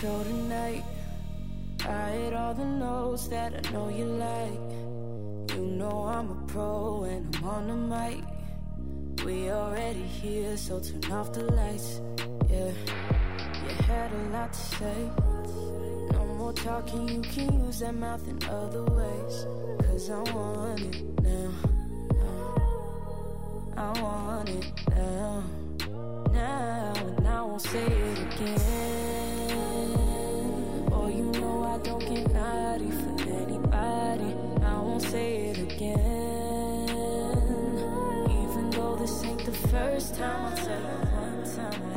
show tonight. I hit all the notes that I know you like. You know I'm a pro and I'm on the mic. We already here, so turn off the lights. Yeah, you had a lot to say. No more talking, you can use that mouth in other ways. Cause I want it now. I want it now. Now, and I won't say it again. Boy, you know I don't get naughty for anybody. I won't say it again. Even though this ain't the first time, I'll tell you one time.